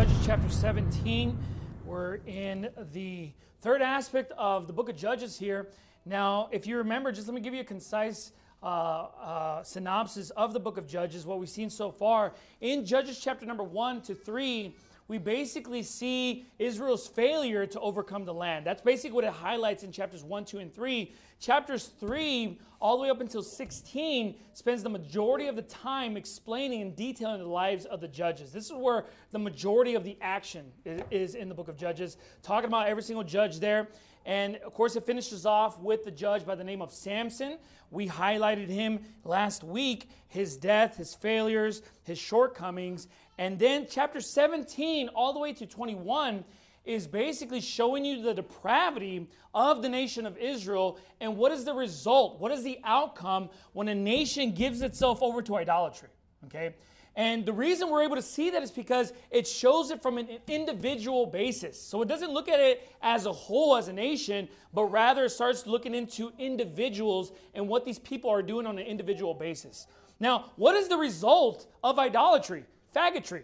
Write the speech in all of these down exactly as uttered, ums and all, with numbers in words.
Judges chapter seventeen. We're in the third aspect of the book of Judges here. Now, if you remember, just let me give you a concise uh, uh, synopsis of the book of Judges, what we've seen so far. In Judges chapter number one to three, we basically see Israel's failure to overcome the land. That's basically what it highlights in chapters one, two, and three. Chapters three, all the way up until sixteen, spends the majority of the time explaining and detailing the lives of the judges. This is where the majority of the action is in the book of Judges, talking about every single judge there. And, of course, it finishes off with the judge by the name of Samson. We highlighted him last week, his death, his failures, his shortcomings. And then chapter seventeen, all the way to twenty-one, is basically showing you the depravity of the nation of Israel and what is the result, what is the outcome when a nation gives itself over to idolatry, okay? And the reason we're able to see that is because it shows it from an individual basis. So it doesn't look at it as a whole, as a nation, but rather it starts looking into individuals and what these people are doing on an individual basis. Now, what is the result of idolatry? Faggotry.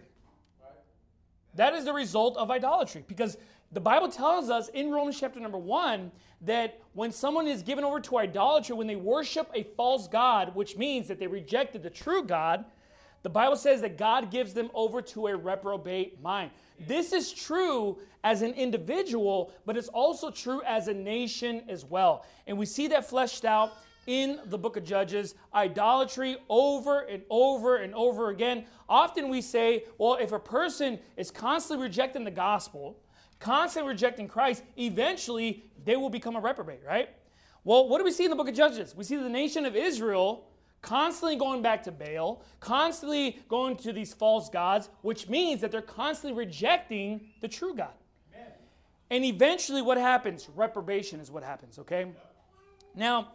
That is the result of idolatry, because the Bible tells us in Romans chapter number one that when someone is given over to idolatry, when they worship a false god, which means that they rejected the true God, the Bible says that God gives them over to a reprobate mind. This is true as an individual, but it's also true as a nation as well. And we see that fleshed out in the book of Judges, idolatry over and over and over again. Often we say, well, if a person is constantly rejecting the gospel, constantly rejecting Christ, eventually they will become a reprobate, right? Well, what do we see in the book of Judges? We see the nation of Israel constantly going back to Baal, constantly going to these false gods, which means that they're constantly rejecting the true God. Amen. And eventually what happens? Reprobation is what happens, okay? Now,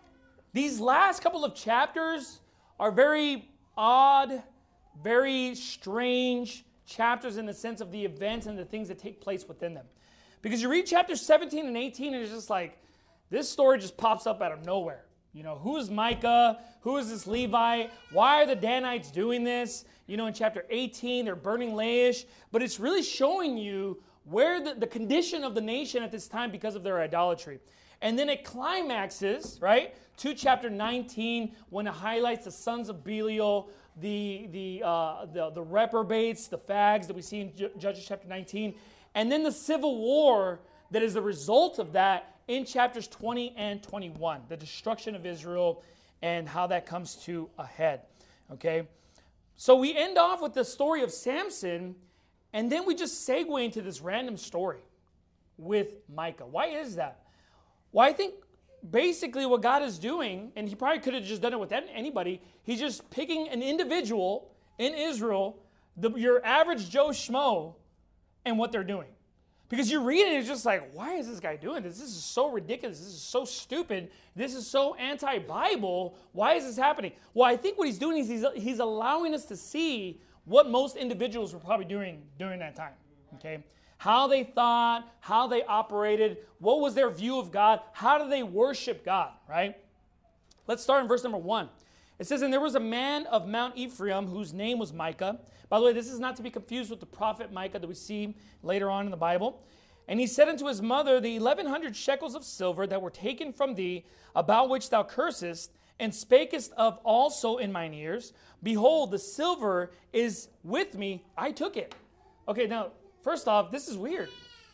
these last couple of chapters are very odd, very strange chapters in the sense of the events and the things that take place within them. Because you read chapters seventeen and eighteen and it's just like, this story just pops up out of nowhere. You know, who is Micah? Who is this Levi? Why are the Danites doing this? You know, in chapter eighteen, they're burning Laish. But it's really showing you where the, the condition of the nation at this time because of their idolatry. And then it climaxes, right, to chapter nineteen when it highlights the sons of Belial, the, the, uh, the, the reprobates, the fags that we see in J- Judges chapter nineteen. And then the civil war that is the result of that in chapters twenty and twenty-one, the destruction of Israel and how that comes to a head, okay? So we end off with the story of Samson, and then we just segue into this random story with Micah. Why is that? Well, I think basically what God is doing, and he probably could have just done it with anybody, he's just picking an individual in Israel, the, your average Joe Schmo, and what they're doing. Because you read it, it's just like, why is this guy doing this? This is so ridiculous. This is so stupid. This is so anti-Bible. Why is this happening? Well, I think what he's doing is he's, he's allowing us to see what most individuals were probably doing during that time, okay? How they thought, how they operated, what was their view of God, how do they worship God, right? Let's start in verse number one. It says, and there was a man of Mount Ephraim whose name was Micah. By the way, this is not to be confused with the prophet Micah that we see later on in the Bible. And he said unto his mother, the eleven hundred shekels of silver that were taken from thee, about which thou cursest, and spakest of also in mine ears, behold, the silver is with me, I took it. Okay, now, first off, this is weird.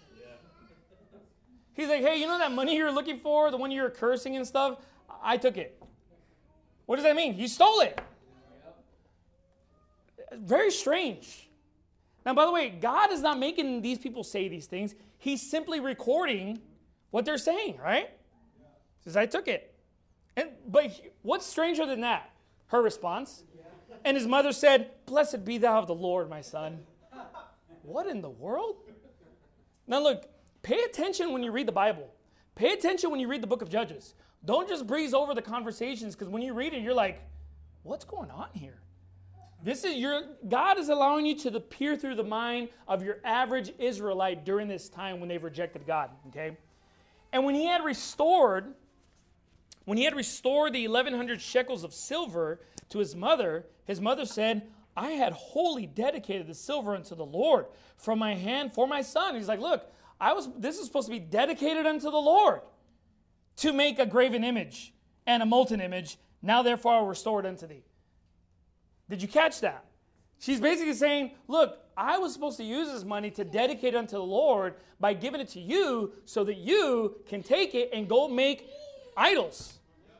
He's like, hey, you know that money you're looking for, the one you're cursing and stuff? I took it. What does that mean? You stole it. Very strange. Now, by the way, God is not making these people say these things. He's simply recording what they're saying, right? He says, I took it. And But what's stranger than that? Her response. And his mother said, blessed be thou of the Lord, my son. What in the world? Now look, pay attention when you read the Bible. Pay attention when you read the book of Judges. Don't just breeze over the conversations, because when you read it, you're like, what's going on here? This is your God is allowing you to peer through the mind of your average Israelite during this time when they've rejected God, okay? And when he had restored, when he had restored the eleven hundred shekels of silver to his mother, his mother said, I had wholly dedicated the silver unto the Lord from my hand for my son. He's like, look, I was. This is supposed to be dedicated unto the Lord to make a graven image and a molten image. Now therefore I will restore it unto thee. Did you catch that? She's basically saying, look, I was supposed to use this money to dedicate unto the Lord by giving it to you so that you can take it and go make idols.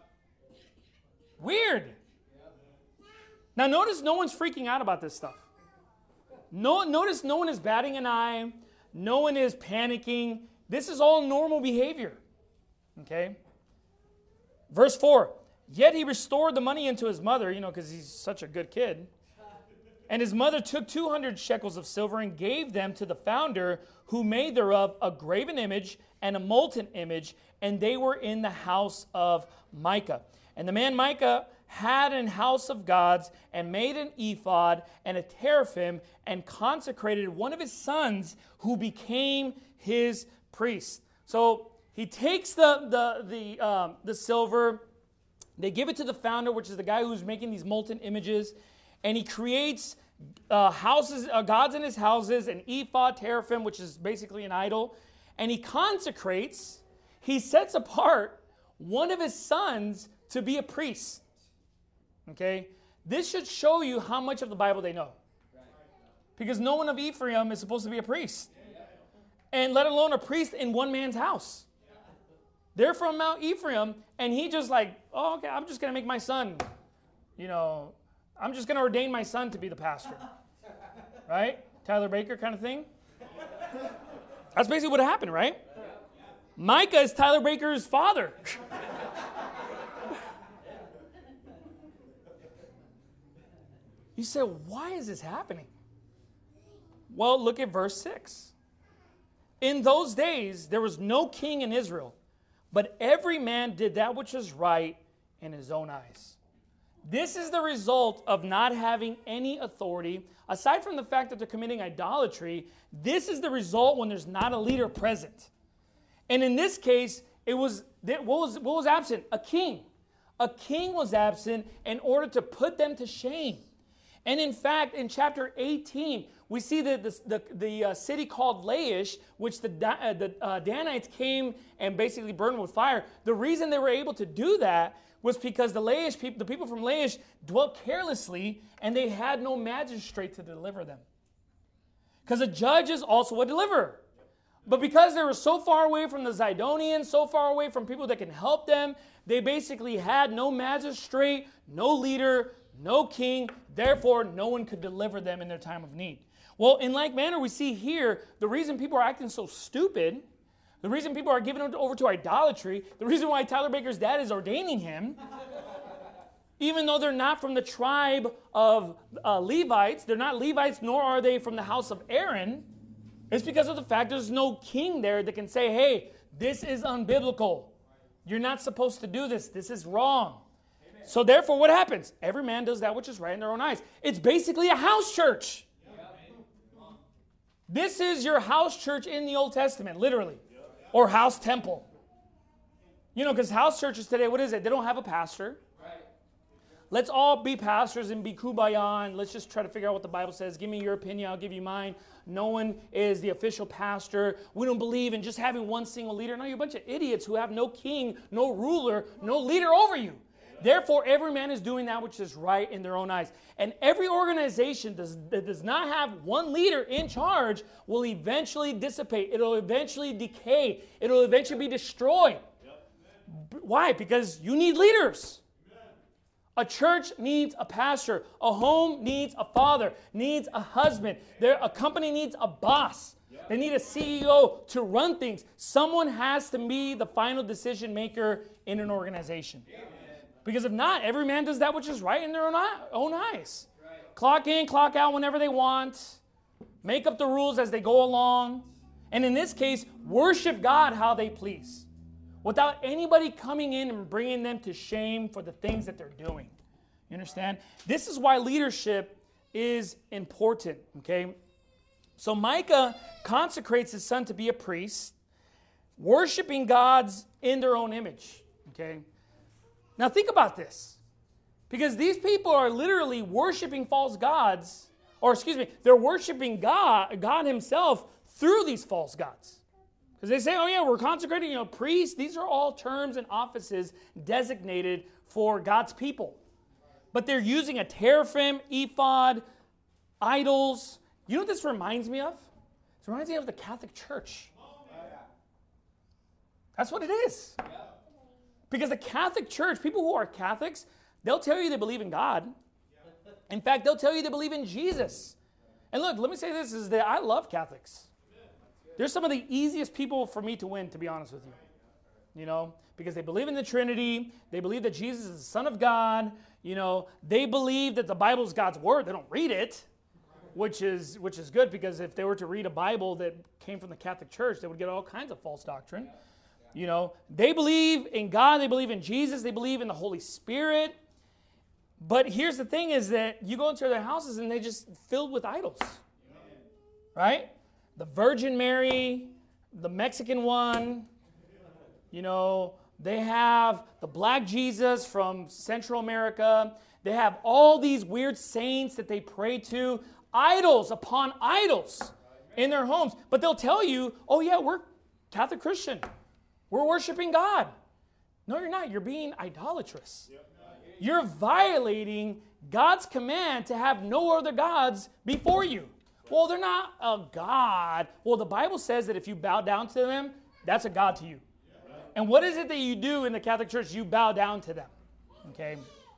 Weird. Now notice no one's freaking out about this stuff. No, notice no one is batting an eye. No one is panicking. This is all normal behavior. Okay? Verse four. Yet he restored the money into his mother, you know, because he's such a good kid. And his mother took two hundred shekels of silver and gave them to the founder, who made thereof a graven image and a molten image, and they were in the house of Micah. And the man Micah had an house of gods, and made an ephod and a teraphim, and consecrated one of his sons, who became his priest. So he takes the the the um, the silver. They give it to the founder, which is the guy who's making these molten images, and he creates uh, houses, uh, gods in his houses, an ephod, teraphim, which is basically an idol, and he consecrates, he sets apart one of his sons to be a priest. Okay? This should show you how much of the Bible they know. Because no one of Ephraim is supposed to be a priest. And let alone a priest in one man's house. They're from Mount Ephraim, and he just like, oh, okay, I'm just going to make my son, you know, I'm just going to ordain my son to be the pastor. Right? Tyler Baker kind of thing. That's basically what happened, right? Micah is Tyler Baker's father. You say, why is this happening? Well, look at verse six. In those days, there was no king in Israel, but every man did that which is right in his own eyes. This is the result of not having any authority. Aside from the fact that they're committing idolatry, this is the result when there's not a leader present. And in this case, it was what was, what was absent? A king. A king was absent in order to put them to shame. And in fact, in chapter eighteen, we see that the, the, the uh, city called Laish, which the, uh, the uh, Danites came and basically burned with fire. The reason they were able to do that was because the Laish people, the people from Laish dwelt carelessly, and they had no magistrate to deliver them. Because a judge is also a deliverer. But because they were so far away from the Zidonians, so far away from people that can help them, they basically had no magistrate, no leader, no king. Therefore, no one could deliver them in their time of need. Well, in like manner, we see here, the reason people are acting so stupid, the reason people are giving over to idolatry, the reason why Tyler Baker's dad is ordaining him, even though they're not from the tribe of uh, Levites, they're not Levites, nor are they from the house of Aaron, it's because of the fact there's no king there that can say, hey, this is unbiblical. You're not supposed to do this. This is wrong. Amen. So therefore, what happens? Every man does that which is right in their own eyes. It's basically a house church. This is your house church in the Old Testament, literally. Or house temple. You know, because house churches today, what is it? They don't have a pastor. Right. Let's all be pastors and be kumbaya, and let's just try to figure out what the Bible says. Give me your opinion, I'll give you mine. No one is the official pastor. We don't believe in just having one single leader. No, you're a bunch of idiots who have no king, no ruler, no leader over you. Therefore, every man is doing that which is right in their own eyes. And every organization does, that does not have one leader in charge will eventually dissipate. It'll eventually decay. It'll eventually be destroyed. Yep. Why? Because you need leaders. Amen. A church needs a pastor. A home needs a father, needs a husband. There, a company needs a boss. Yep. They need a C E O to run things. Someone has to be the final decision maker in an organization. Yep. Because if not, every man does that which is right in their own, eye, own eyes. Right. Clock in, clock out whenever they want. Make up the rules as they go along. And in this case, worship God how they please. Without anybody coming in and bringing them to shame for the things that they're doing. You understand? This is why leadership is important. Okay? So Micah consecrates his son to be a priest, worshiping gods in their own image. Okay? Now think about this, Because these people are literally worshiping false gods, or excuse me, they're worshiping God, God himself through these false gods. Because they say, oh yeah, we're consecrating, you know, priests. These are all terms and offices designated for God's people. But they're using a teraphim, ephod, idols. You know what this reminds me of? It reminds me of the Catholic Church. That's what it is. Because the Catholic Church, people who are Catholics, they'll tell you they believe in God. In fact, they'll tell you they believe in Jesus. And look, let me say this, is that I love Catholics. They're some of the easiest people for me to win, to be honest with you. You know, because they believe in the Trinity. They believe that Jesus is the Son of God. You know, they believe that the Bible is God's Word. They don't read it, which is which is good, because if they were to read a Bible that came from the Catholic Church, they would get all kinds of false doctrine. You know, they believe in God. They believe in Jesus. They believe in the Holy Spirit. But here's the thing, is that you go into their houses and they just filled with idols. Right? The Virgin Mary, the Mexican one, you know, they have the black Jesus from Central America. They have all these weird saints that they pray to, idols upon idols in their homes. But they'll tell you, oh yeah, we're Catholic Christian. We're worshiping God. No, you're not. You're being idolatrous. You're violating God's command to have no other gods before you. Well, they're not a god. Well, the Bible says that if you bow down to them, that's a god to you. And what is it that you do in the Catholic Church? You bow down to them. Okay?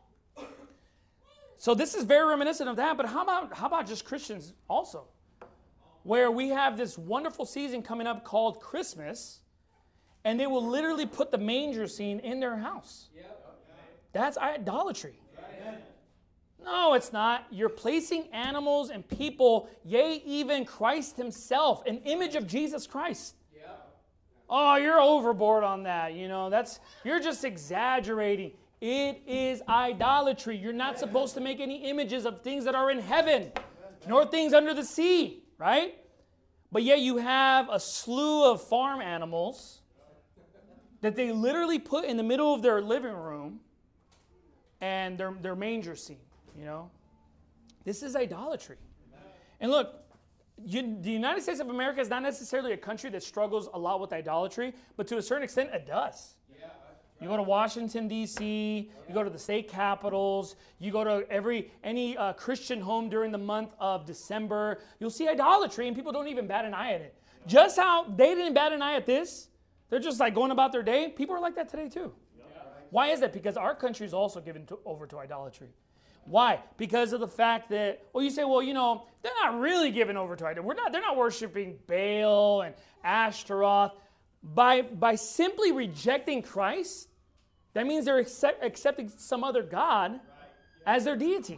So this is very reminiscent of that, but how about how about just Christians also? Where we have this wonderful season coming up called Christmas, and they will literally put the manger scene in their house. That's idolatry. No, it's not. You're placing animals and people, yea, even Christ himself, an image of Jesus Christ. Oh, you're overboard on that. You know, that's you're just exaggerating. It is idolatry. You're not supposed to make any images of things that are in heaven, nor things under the sea, right? But yet you have a slew of farm animals that they literally put in the middle of their living room and their, their manger scene. You know, this is idolatry. And look, you, the United States of America is not necessarily a country that struggles a lot with idolatry, but to a certain extent it does. You go to Washington, D C, you go to the state capitals, you go to every any uh, Christian home during the month of December, you'll see idolatry, and people don't even bat an eye at it. Just how they didn't bat an eye at this, they're just like going about their day. People are like that today too. Why is that? Because our country is also given to, over to idolatry. Why? Because of the fact that, well, you say, well, you know, they're not really given over to idolatry. We're not, they're not worshiping Baal and Ashtaroth. By, by simply rejecting Christ, that means they're accept, accepting some other God as their deity.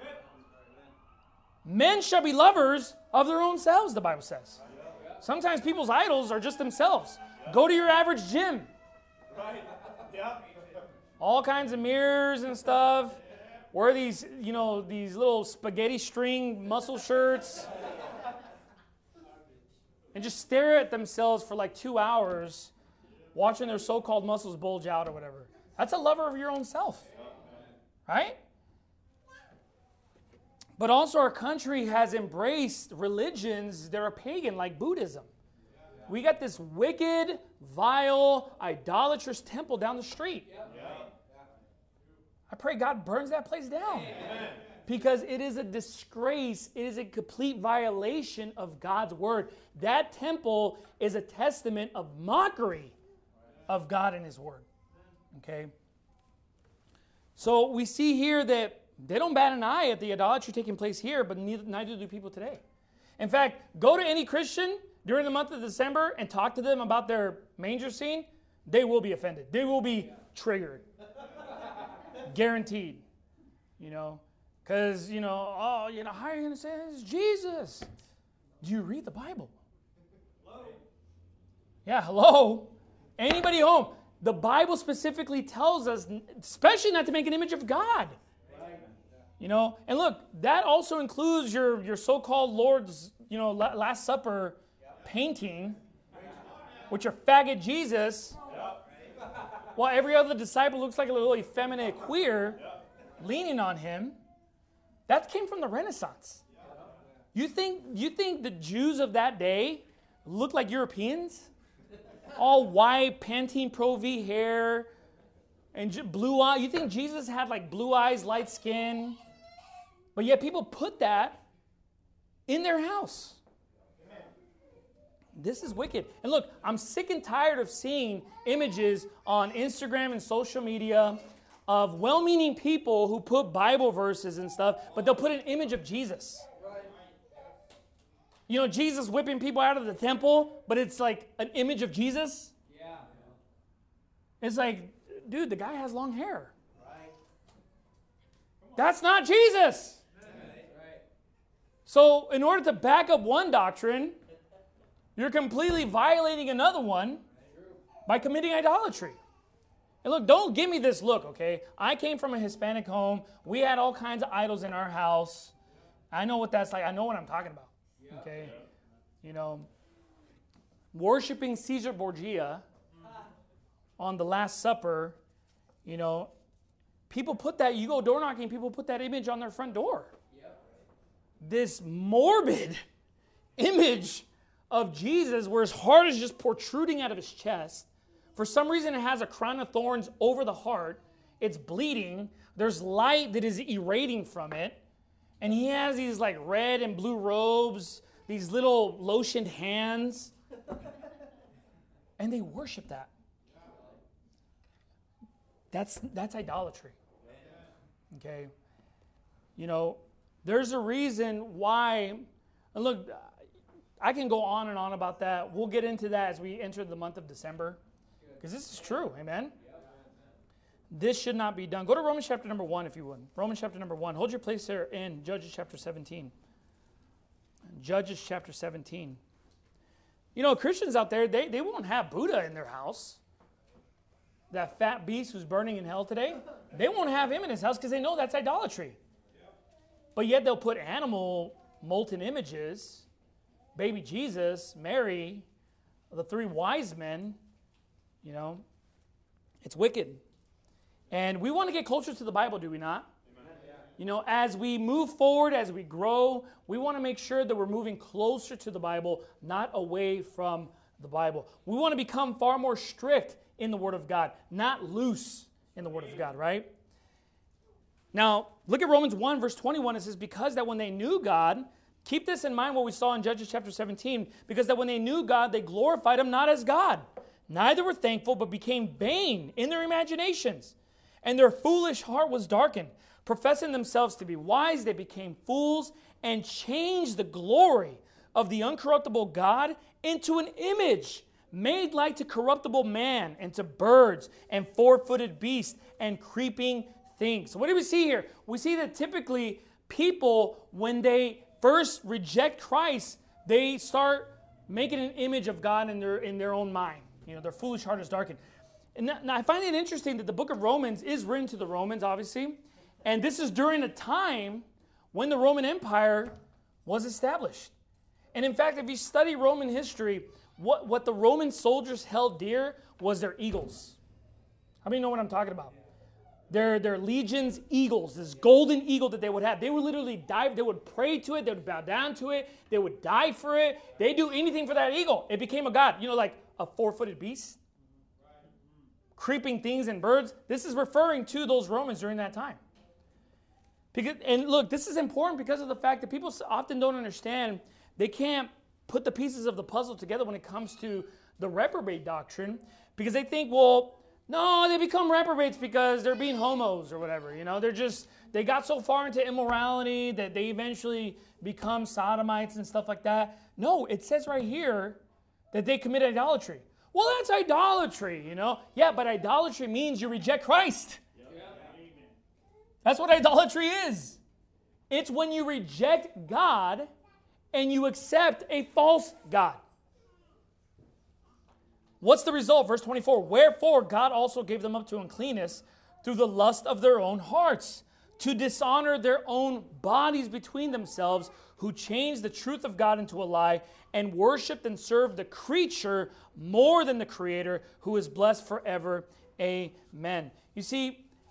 Men shall be lovers of their own selves, the Bible says. Sometimes people's idols are just themselves. Go to your average gym. All kinds of mirrors and stuff. Wear these, you know, these little spaghetti string muscle shirts. And just stare at themselves for like two hours, watching their so-called muscles bulge out or whatever. That's a lover of your own self. Right? But also our country has embraced religions that are pagan, like Buddhism. We got this wicked, vile, idolatrous temple down the street. I pray God burns that place down. Because it is a disgrace. It is a complete violation of God's word. That temple is a testament of mockery of God and his word. Okay? So we see here that they don't bat an eye at the idolatry taking place here, but neither, neither do people today. In fact, go to any Christian during the month of December and talk to them about their manger scene. They will be offended. They will be triggered. Guaranteed. You know, because, you know, oh, you know, how are you going to say it's Jesus? Do you read the Bible? Hello? Yeah, hello? Anybody home? The Bible specifically tells us, especially not to make an image of God. You know, and look, that also includes your, your so-called Lord's, you know, Last Supper painting, with your faggot Jesus, while every other disciple looks like a little effeminate queer. leaning on him. That came from the Renaissance. You think, you think the Jews of that day looked like Europeans? All white, Pantene Pro V hair, and blue eyes. You think Jesus had like blue eyes, light skin? But yet people put that in their house. This is wicked. And look, I'm sick and tired of seeing images on Instagram and social media of well-meaning people who put Bible verses and stuff, but they'll put an image of Jesus. You know, Jesus whipping people out of the temple, but it's like an image of Jesus. Yeah. It's like, dude, the guy has long hair. Right. That's not Jesus. Right. So in order to back up one doctrine, you're completely violating another one by committing idolatry. And look, don't give me this look, okay? I came from a Hispanic home. We had all kinds of idols in our house. I know what that's like. I know what I'm talking about. Okay, you know, worshiping Caesar Borgia on the Last Supper, you know, people put that, you go door knocking, people put that image on their front door. This morbid image of Jesus where his heart is just protruding out of his chest. For some reason, it has a crown of thorns over the heart. It's bleeding. There's light that is irradiating from it. And he has these like red and blue robes, these little lotioned hands. And they worship that. That's, that's idolatry. Okay? You know, there's a reason why, and look, I can go on and on about that. We'll get into that as we enter the month of December. Because this is true, amen? This should not be done. Go to Romans chapter number one, if you would. Romans chapter number one. Hold your place there in Judges chapter seventeen. Judges chapter seventeen. You know, Christians out there, they, they won't have Buddha in their house. That fat beast who's burning in hell today. They won't have him in his house because they know that's idolatry. But yet they'll put animal molten images, baby Jesus, Mary, the three wise men. You know, it's wicked. And we want to get closer to the Bible, do we not? Amen. You know, as we move forward, as we grow, we want to make sure that we're moving closer to the Bible, not away from the Bible. We want to become far more strict in the Word of God, not loose in the Word of God, right? Now, look at Romans one, verse twenty-one. It says, because that when they knew God, keep this in mind what we saw in Judges chapter seventeen, because that when they knew God, they glorified him not as God. Neither were thankful, but became vain in their imaginations. And their foolish heart was darkened. Professing themselves to be wise, they became fools and changed the glory of the uncorruptible God into an image made like to corruptible man and to birds and four-footed beasts and creeping things. So what do we see here? We see that typically people, when they first reject Christ, they start making an image of God in their, in their own mind. You know, their foolish heart is darkened. And now I find it interesting that the book of Romans is written to the Romans, obviously. And this is during a time when the Roman Empire was established. And in fact, if you study Roman history, what, what the Roman soldiers held dear was their eagles. How many know what I'm talking about? Their, their legions' eagles, this golden eagle that they would have. They would literally dive, they would pray to it, they would bow down to it, they would die for it. They'd do anything for that eagle. It became a god. You know, like a four-footed beast. Creeping things and birds. This is referring to those Romans during that time. Because, and look, this is important because of the fact that people often don't understand. They can't put the pieces of the puzzle together when it comes to the reprobate doctrine. Because they think, well, no, they become reprobates because they're being homos or whatever. You know, they're just, they got so far into immorality that they eventually become sodomites and stuff like that. No, it says right here that they commit idolatry. Well, that's idolatry, you know. Yeah, but idolatry means you reject Christ. Yeah. That's what idolatry is. It's when you reject God and you accept a false god. What's the result? Verse twenty-four, wherefore God also gave them up to uncleanness through the lust of their own hearts, to dishonor their own bodies between themselves, who changed the truth of God into a lie, and worshiped and served the creature more than the Creator, who is blessed forever. Amen. You see,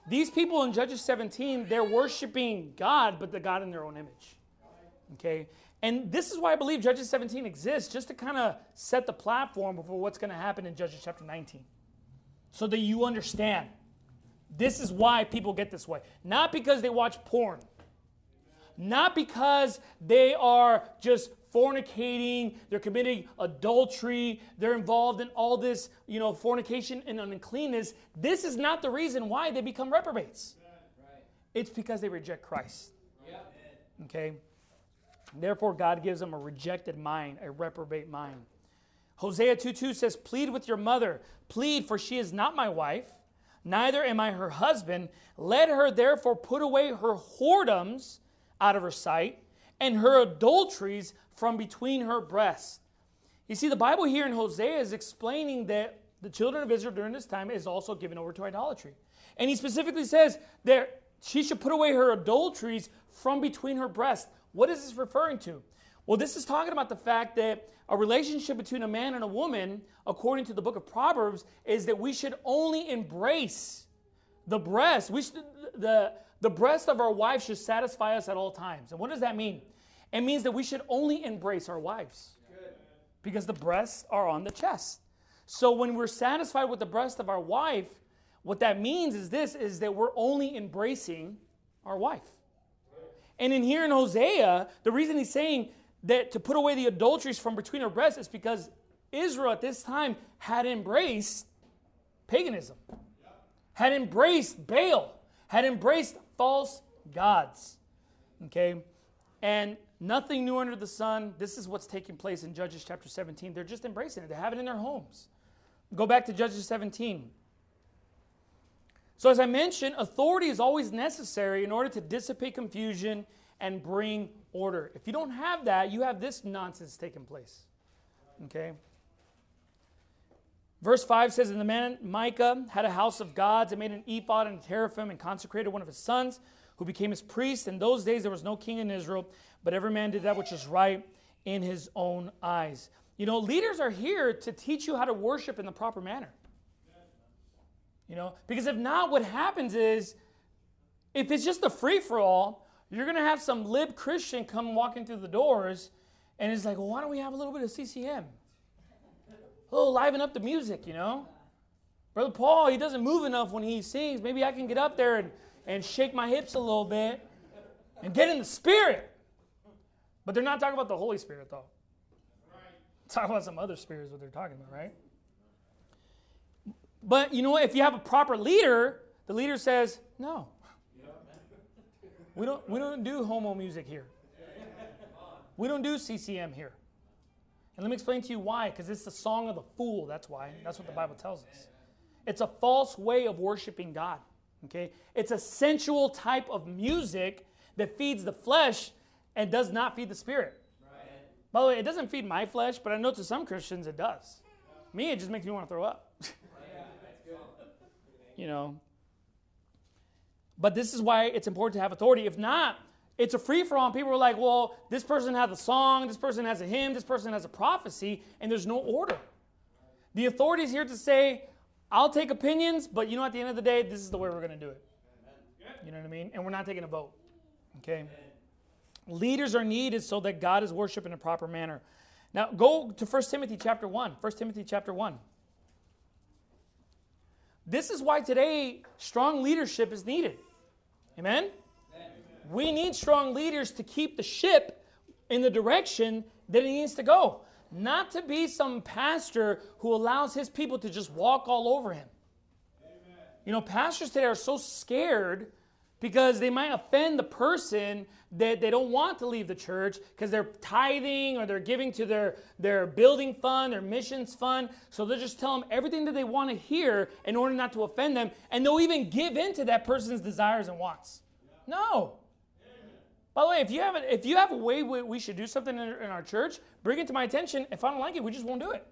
These people in Judges seventeen, they're worshiping God, but the God in their own image. Okay? And this is why I believe Judges seventeen exists, just to kind of set the platform for what's going to happen in Judges chapter nineteen. So that you understand. This is why people get this way. Not because they watch porn. Not because they are just fornicating, they're committing adultery, they're involved in all this, you know, fornication and uncleanness. This is not the reason why they become reprobates. Right. It's because they reject Christ. Yep. Okay? Therefore, God gives them a rejected mind, a reprobate mind. Hosea two two says, plead with your mother. Plead, for she is not my wife, neither am I her husband. Let her therefore put away her whoredoms out of her sight, and her adulteries from between her breasts. You see, the Bible here in Hosea is explaining that the children of Israel during this time is also given over to idolatry. And he specifically says that she should put away her adulteries from between her breasts. What is this referring to? Well, this is talking about the fact that a relationship between a man and a woman, according to the book of Proverbs, is that we should only embrace the breast. We should, the, the breast of our wife should satisfy us at all times. And what does that mean? It means that we should only embrace our wives. Good. Because the breasts are on the chest. So when we're satisfied with the breast of our wife, what that means is this, is that we're only embracing our wife. And in here in Hosea, the reason he's saying that to put away the adulteries from between her breasts is because Israel at this time had embraced paganism, had embraced Baal, had embraced false gods. Okay? And nothing new under the sun. This is what's taking place in Judges chapter seventeen. They're just embracing it. They have it in their homes. Go back to Judges seventeen. So as I mentioned, authority is always necessary in order to dissipate confusion and bring order. If you don't have that, you have this nonsense taking place. Okay? Verse five says, and the man Micah had a house of gods and made an ephod and a teraphim and consecrated one of his sons, who became his priest. In those days there was no king in Israel, but every man did that which is right in his own eyes. You know, leaders are here to teach you how to worship in the proper manner. You know, because if not, what happens is, if it's just a free-for-all, you're going to have some lib Christian come walking through the doors, and it's like, well, why don't we have a little bit of C C M? Oh, liven up the music, you know. Brother Paul, he doesn't move enough when he sings. Maybe I can get up there and, and shake my hips a little bit and get in the spirit. But they're not talking about the Holy Spirit, though. Talking about some other spirits, what they're talking about, right? But you know what? If you have a proper leader, the leader says, no. We don't, we don't do homo music here. We don't do C C M here. And let me explain to you why. Because it's the song of the fool. That's why. That's what the Bible tells us. It's a false way of worshiping God. Okay? It's a sensual type of music that feeds the flesh and does not feed the spirit. Right. By the way, it doesn't feed my flesh, but I know to some Christians it does. Me, it just makes me want to throw up. You know. But this is why it's important to have authority. If not, it's a free-for-all. And people are like, well, this person has a song, this person has a hymn, this person has a prophecy, and there's no order. The authority is here to say, I'll take opinions, but you know, at the end of the day, this is the way we're going to do it. You know what I mean? And we're not taking a vote. Okay? Leaders are needed so that God is worshipped in a proper manner. Now, go to First Timothy chapter one. First Timothy chapter one. This is why today strong leadership is needed. Amen? Amen? We need strong leaders to keep the ship in the direction that it needs to go. Not to be some pastor who allows his people to just walk all over him. Amen. You know, pastors today are so scared because they might offend the person that they don't want to leave the church because they're tithing or they're giving to their, their building fund, their missions fund. So they'll just tell them everything that they want to hear in order not to offend them. And they'll even give in to that person's desires and wants. No. By the way, if you have a, if you have a way we should do something in, in our church, bring it to my attention. If I don't like it, we just won't do it.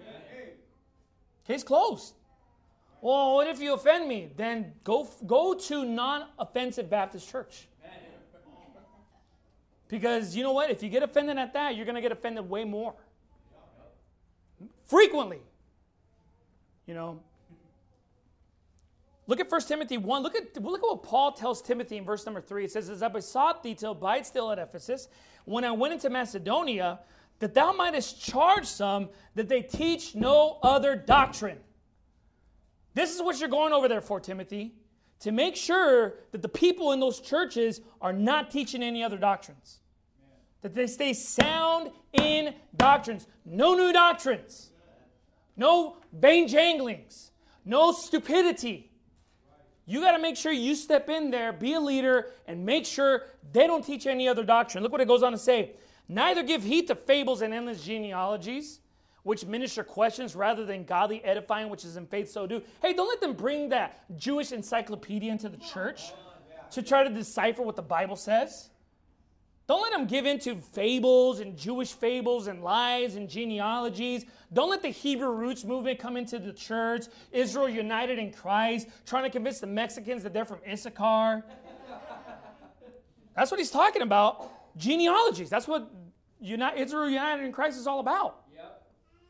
Case closed. Well, what if you offend me? Then go go to non-offensive Baptist church. Because you know what? If you get offended at that, you're going to get offended way more. Frequently. You know. Look at First Timothy one. Look at, look at what Paul tells Timothy in verse number three. It says, as I besought thee to abide still at Ephesus, when I went into Macedonia, that thou mightest charge some that they teach no other doctrine. This is what you're going over there for, Timothy, to make sure that the people in those churches are not teaching any other doctrines. That they stay sound in doctrines. No new doctrines. No vain janglings. No stupidity. You got to make sure you step in there, be a leader, and make sure they don't teach any other doctrine. Look what it goes on to say. Neither give heed to fables and endless genealogies, which minister questions rather than godly edifying, which is in faith so do. Hey, don't let them bring that Jewish encyclopedia into the church to try to decipher what the Bible says. Don't let them give into fables and Jewish fables and lies and genealogies. Don't let the Hebrew roots movement come into the church. Israel united in Christ, trying to convince the Mexicans that they're from Issachar. That's what he's talking about. Genealogies. That's what Uni- Israel united in Christ is all about. Yep.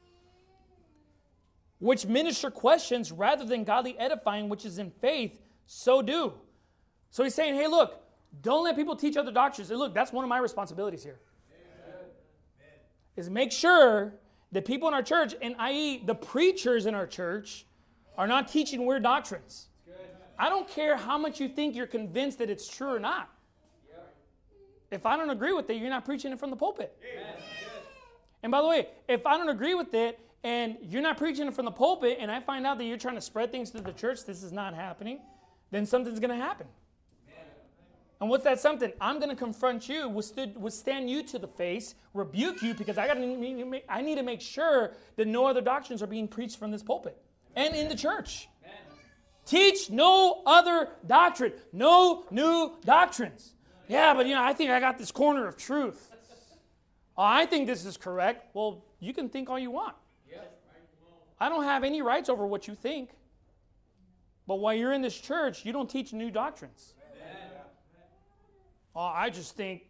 Which minister questions rather than godly edifying, which is in faith, so do. So he's saying, hey, look, don't let people teach other doctrines. And look, that's one of my responsibilities here. Amen. Is make sure that people in our church, and that is the preachers in our church, are not teaching weird doctrines. I don't care how much you think you're convinced that it's true or not. If I don't agree with it, you're not preaching it from the pulpit. Amen. And by the way, if I don't agree with it and you're not preaching it from the pulpit and I find out that you're trying to spread things through the church, this is not happening, then something's going to happen. Amen. And what's that something? I'm going to confront you, withstood, withstand you to the face, rebuke you, because I, gotta, I need to make sure that no other doctrines are being preached from this pulpit and in the church. Amen. Teach no other doctrine, no new doctrines. Yeah, but you know, I think I got this corner of truth. Oh, I think this is correct. Well, you can think all you want. I don't have any rights over what you think. But while you're in this church, you don't teach new doctrines. Oh, I just think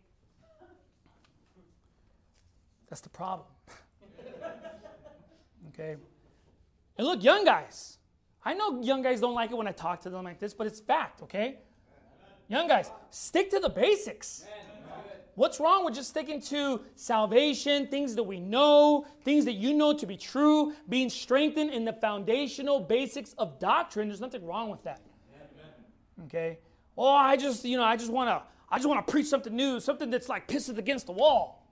that's the problem. Okay? And look, young guys. I know young guys don't like it when I talk to them like this, but it's fact, okay? Young guys, stick to the basics. What's wrong with just sticking to salvation, things that we know, things that you know to be true, being strengthened in the foundational basics of doctrine? There's nothing wrong with that. Okay? Oh, I just, you know, I just want to, I just want to preach something new, something that's like pisses against the wall.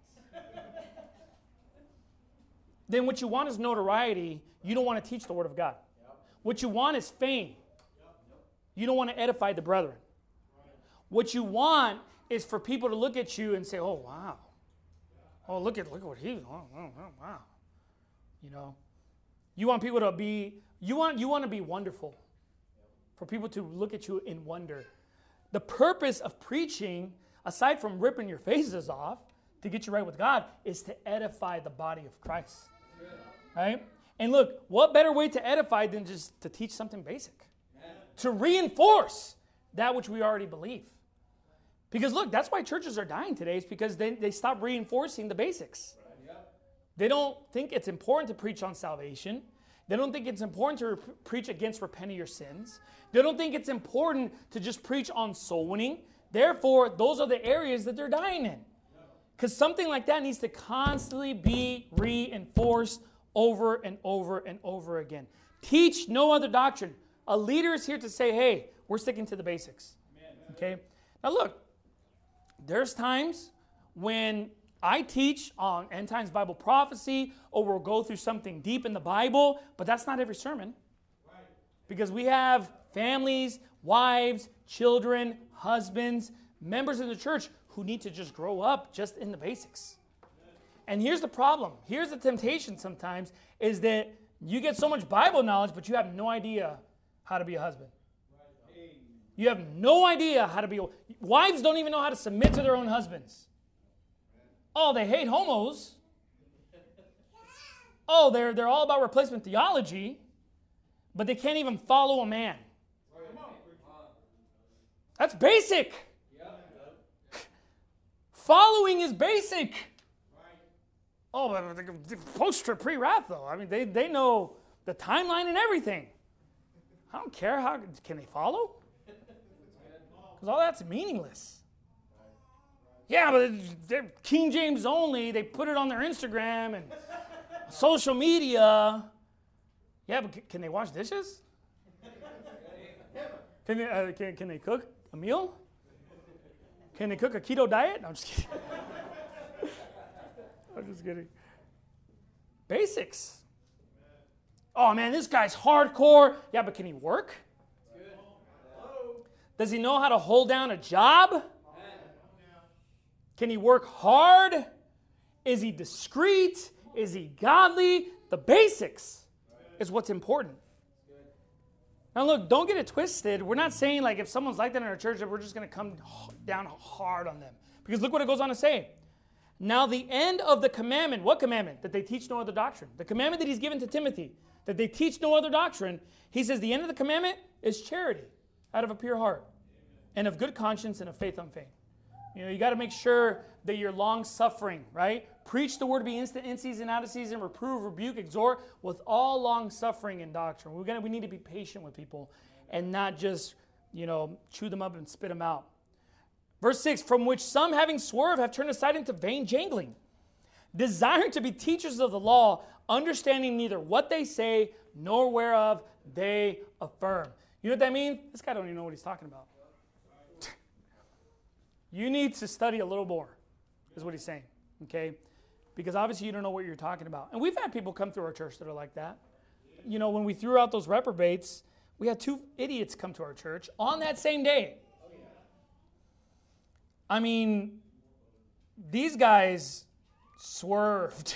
Then what you want is notoriety. You don't want to teach the Word of God. What you want is fame. You don't want to edify the brethren. What you want is for people to look at you and say, "Oh wow, oh look at look at what he, oh, oh, oh wow," you know. You want people to be, you want you want to be wonderful, for people to look at you in wonder. The purpose of preaching, aside from ripping your faces off to get you right with God, is to edify the body of Christ, right? And look, what better way to edify than just to teach something basic, to reinforce that which we already believe. Because look, that's why churches are dying today, is because they, they stop reinforcing the basics. They don't think it's important to preach on salvation. They don't think it's important to re- preach against repent of your sins. They don't think it's important to just preach on soul winning. Therefore, those are the areas that they're dying in. Because something like that needs to constantly be reinforced over and over and over again. Teach no other doctrine. A leader is here to say, hey, we're sticking to the basics. Okay? Now look, there's times when I teach on end times Bible prophecy, or we'll go through something deep in the Bible, but that's not every sermon. Because we have families, wives, children, husbands, members of the church who need to just grow up just in the basics. And here's the problem. Here's the temptation sometimes, is that you get so much Bible knowledge, but you have no idea how to be a husband. You have no idea how to be... Wives don't even know how to submit to their own husbands. Oh, they hate homos. Oh, they're, they're all about replacement theology, but they can't even follow a man. That's basic. Following is basic. Oh, but post-trib, pre-wrath, though. I mean, they, they know the timeline and everything. I don't care. How can they follow? Because all that's meaningless. Yeah, but they're King James only. They put it on their Instagram and social media. Yeah, but can they wash dishes? Can they, uh, can, can they cook a meal? Can they cook a keto diet? No, I'm just kidding. I'm just kidding. Basics. Oh, man, this guy's hardcore. Yeah, but can he work? Does he know how to hold down a job? Can he work hard? Is he discreet? Is he godly? The basics is what's important. Now look, don't get it twisted. We're not saying like if someone's like that in our church that we're just going to come down hard on them. Because look what it goes on to say. Now the end of the commandment, what commandment? That they teach no other doctrine. The commandment that he's given to Timothy, that they teach no other doctrine. He says the end of the commandment is charity out of a pure heart and of good conscience and of faith unfeigned. You know, you got to make sure that you're long-suffering, right? Preach the word, be instant, in season, out of season, reprove, rebuke, exhort, with all long-suffering in doctrine. We're gonna, we need to be patient with people and not just, you know, chew them up and spit them out. Verse six, from which some having swerved have turned aside into vain jangling, desiring to be teachers of the law, understanding neither what they say nor whereof they affirm. You know what that means? This guy don't even know what he's talking about. You need to study a little more, is what he's saying, okay? Because obviously you don't know what you're talking about. And we've had people come through our church that are like that. You know, when we threw out those reprobates, we had two idiots come to our church on that same day. I mean, these guys swerved.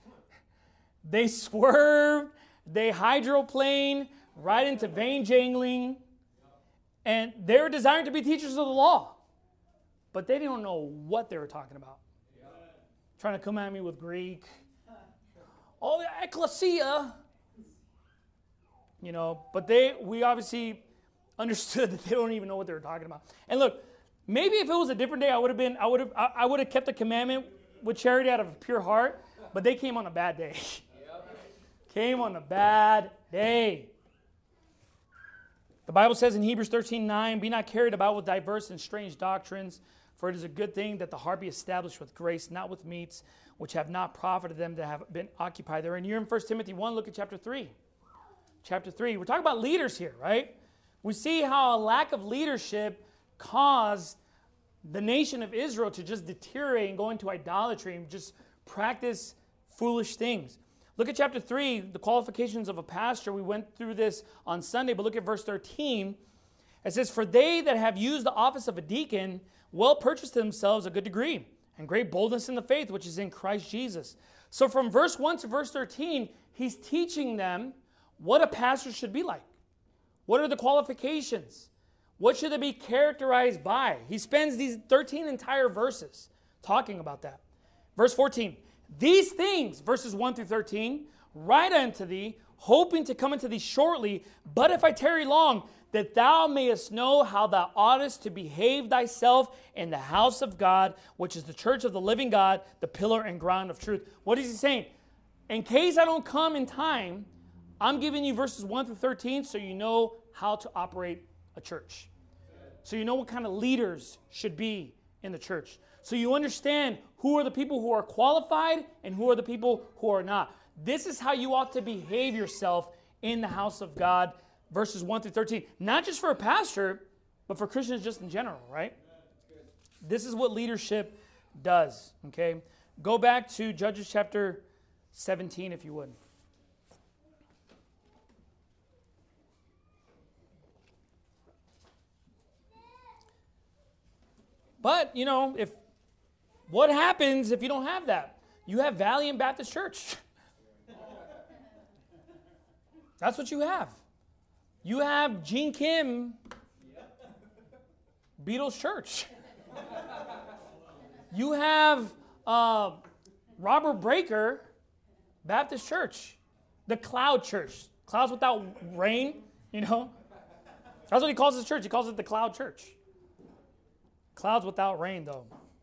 They swerved, they hydroplaned right into vain jangling, and they were designed to be teachers of the law. But they didn't know what they were talking about. Yeah. Trying to come at me with Greek. Oh, the ecclesia. You know, but they, we obviously understood that they don't even know what they were talking about. And look, maybe if it was a different day, I would have been, I would have, I would have kept the commandment with charity out of a pure heart. But they came on a bad day. Yep. Came on a bad day. The Bible says in Hebrews thirteen nine, be not carried about with diverse and strange doctrines, for it is a good thing that the heart be established with grace, not with meats, which have not profited them that have been occupied therein. You're in First Timothy one, look at chapter three. Chapter three, we're talking about leaders here, right? We see how a lack of leadership caused the nation of Israel to just deteriorate and go into idolatry and just practice foolish things. Look at chapter three, the qualifications of a pastor. We went through this on Sunday, but look at verse thirteen. It says, for they that have used the office of a deacon well purchased to themselves a good degree and great boldness in the faith, which is in Christ Jesus. So from verse one to verse thirteen, he's teaching them what a pastor should be like. What are the qualifications? What should they be characterized by? He spends these thirteen entire verses talking about that. Verse fourteen, these things, verses one through thirteen, write unto thee, hoping to come unto thee shortly, but if I tarry long, that thou mayest know how thou oughtest to behave thyself in the house of God, which is the church of the living God, the pillar and ground of truth. What is he saying? In case I don't come in time, I'm giving you verses one through thirteen so you know how to operate a church. So you know what kind of leaders should be in the church. So you understand who are the people who are qualified and who are the people who are not. This is how you ought to behave yourself in the house of God, verses one through thirteen. Not just for a pastor, but for Christians just in general, right? This is what leadership does, okay? Go back to Judges chapter seventeen, if you would. But, you know, if what happens if you don't have that? You have Valiant Baptist Church. That's what you have. You have Gene Kim, Beatles Church. You have uh, Robert Breaker, Baptist Church. The Cloud Church. Clouds without rain, you know. That's what he calls his church. He calls it the Cloud Church. Clouds without rain, though.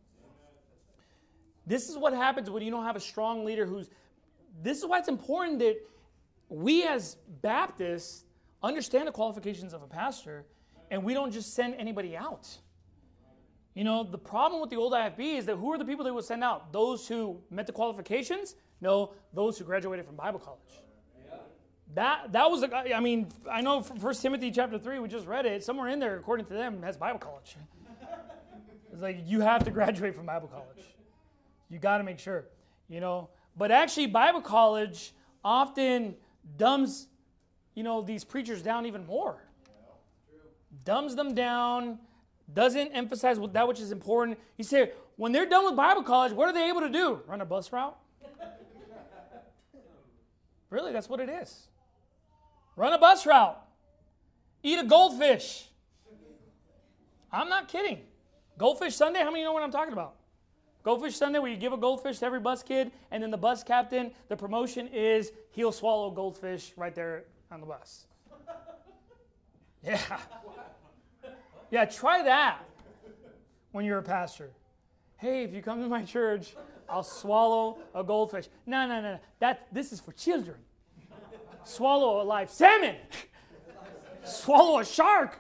This is what happens when you don't have a strong leader who's... This is why it's important that we as Baptists understand the qualifications of a pastor, and we don't just send anybody out. You know, the problem with the old I F B is that who are the people they would send out? Those who met the qualifications? No, those who graduated from Bible college. That that was, a, I mean, I know First Timothy chapter three, we just read it. Somewhere in there, according to them, has Bible college. It's like you have to graduate from Bible college. You got to make sure, you know. But actually, Bible college often dumbs, you know, these preachers down even more. Dumbs them down, doesn't emphasize that which is important. You say, when they're done with Bible college, what are they able to do? Run a bus route? Really, that's what it is. Run a bus route. Eat a goldfish. I'm not kidding. Goldfish Sunday, how many know what I'm talking about? Goldfish Sunday, where you give a goldfish to every bus kid, and then the bus captain, the promotion is he'll swallow a goldfish right there on the bus. Yeah. Yeah, try that when you're a pastor. Hey, if you come to my church, I'll swallow a goldfish. No, no, no, no. That, this is for children. Swallow a live salmon. Swallow a shark.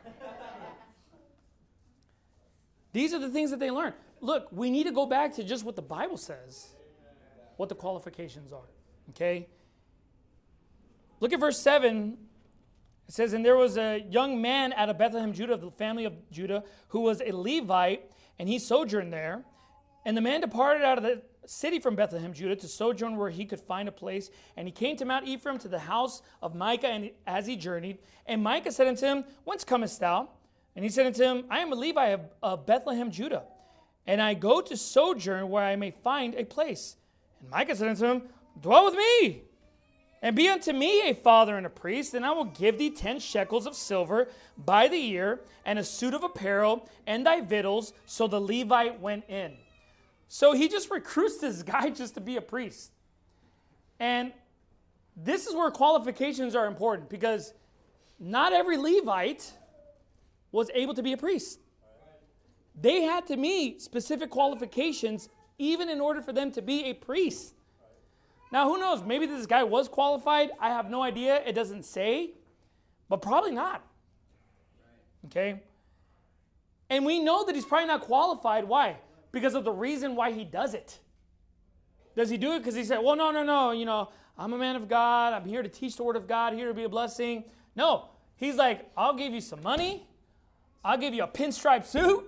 These are the things that they learn. Look, we need to go back to just what the Bible says, what the qualifications are. Okay? Look at verse seven. It says, and there was a young man out of Bethlehem, Judah, of the family of Judah, who was a Levite, and he sojourned there. And the man departed out of the city from Bethlehem, Judah, to sojourn where he could find a place. And he came to Mount Ephraim, to the house of Micah, and as he journeyed. And Micah said unto him, whence comest thou? And he said unto him, I am a Levite of, of Bethlehem, Judah, and I go to sojourn where I may find a place. And Micah said unto him, dwell with me, and be unto me a father and a priest, and I will give thee ten shekels of silver by the year, and a suit of apparel, and thy victuals. So the Levite went in. So he just recruits this guy just to be a priest. And this is where qualifications are important, because not every Levite was able to be a priest. They had to meet specific qualifications even in order for them to be a priest. Now, who knows? Maybe this guy was qualified. I have no idea. It doesn't say. But probably not. Okay? And we know that he's probably not qualified. Why? Because of the reason why he does it. Does he do it because he said, well, no, no, no, you know, I'm a man of God. I'm here to teach the word of God, here to be a blessing. No. He's like, I'll give you some money. I'll give you a pinstripe suit.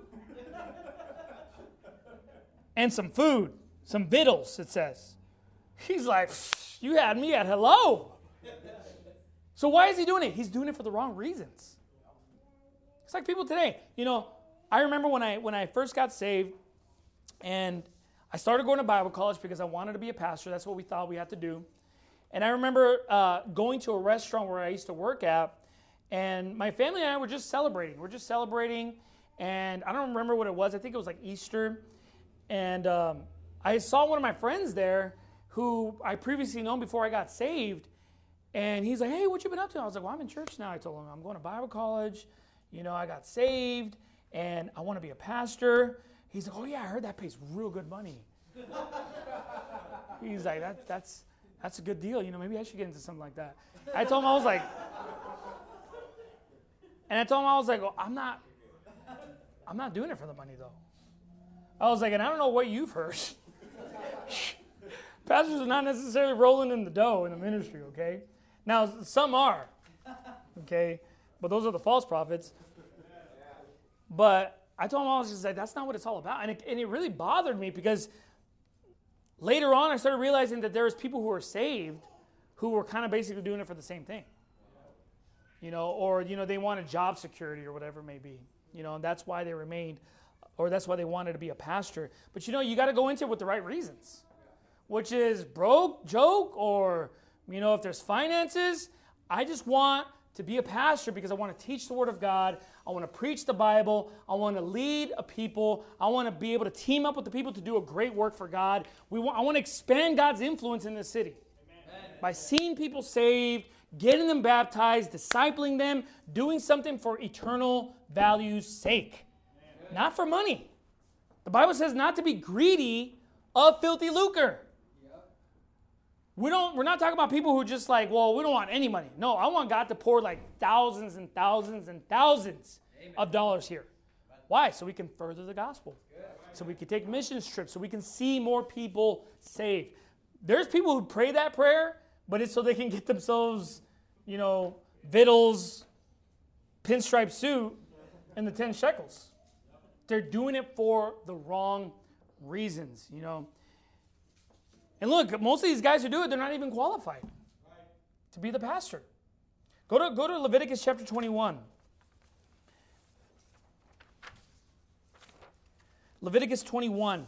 And some food. Some victuals, it says. He's like, you had me at hello. So why is he doing it? He's doing it for the wrong reasons. It's like people today. You know, I remember when I when I first got saved, and I started going to Bible college because I wanted to be a pastor. That's what we thought we had to do. And I remember uh, going to a restaurant where I used to work at, and my family and I were just celebrating. We're just celebrating, and I don't remember what it was. I think it was like Easter. And um, I saw one of my friends there who I previously known before I got saved. And he's like, hey, what you been up to? I was like, well, I'm in church now. I told him, I'm going to Bible college. You know, I got saved, and I want to be a pastor. He's like, oh, yeah, I heard that pays real good money. He's like, that, that's that's a good deal. You know, maybe I should get into something like that. I told him, I was like, and I told him, I was like, well, I'm not, I'm not doing it for the money, though. I was like, and I don't know what you've heard. Pastors are not necessarily rolling in the dough in the ministry, okay? Now, some are, okay? But those are the false prophets. But I told him, I was just like, that's not what it's all about. And it, and it really bothered me because later on, I started realizing that there was people who were saved who were kind of basically doing it for the same thing. You know, or, you know, they wanted job security or whatever it may be. You know, and that's why they remained, or that's why they wanted to be a pastor. But, you know, you got to go into it with the right reasons, which is broke, joke, or, you know, if there's finances. I just want to be a pastor because I want to teach the Word of God. I want to preach the Bible. I want to lead a people. I want to be able to team up with the people to do a great work for God. We want, I want to expand God's influence in this city. Amen. By seeing people saved, getting them baptized, discipling them, doing something for eternal value's sake. Amen. Not for money. The Bible says not to be greedy of filthy lucre. Yep. We don't, we're not talking about people who are just like, well, we don't want any money. No, I want God to pour like thousands and thousands and thousands Amen. Of dollars here. Why? So we can further the gospel. So we can take mission trips. So we can see more people saved. There's people who pray that prayer, but it's so they can get themselves, you know, victuals, pinstripe suit, and the ten shekels. They're doing it for the wrong reasons, you know. And look, most of these guys who do it, they're not even qualified to be the pastor. Go to, go to Leviticus chapter twenty-one. Leviticus twenty-one.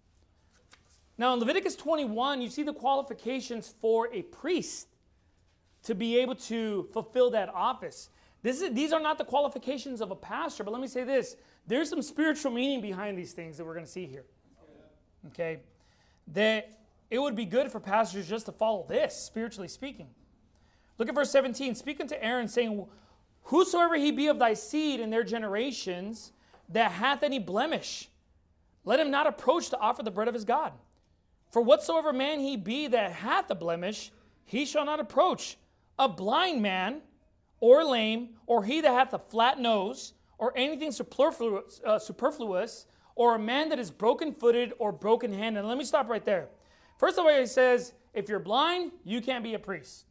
Now in Leviticus twenty-one, you see the qualifications for a priest to be able to fulfill that office. This is, these are not the qualifications of a pastor, but let me say this. There's some spiritual meaning behind these things that we're going to see here. Okay? That it would be good for pastors just to follow this, spiritually speaking. Look at verse seventeen. Speak unto Aaron, saying, whosoever he be of thy seed in their generations that hath any blemish, let him not approach to offer the bread of his God. For whatsoever man he be that hath a blemish, he shall not approach. A blind man, or lame, or he that hath a flat nose, or anything superfluous, uh, superfluous or a man that is broken-footed or broken-handed. And let me stop right there. First of all, he says, if you're blind, you can't be a priest.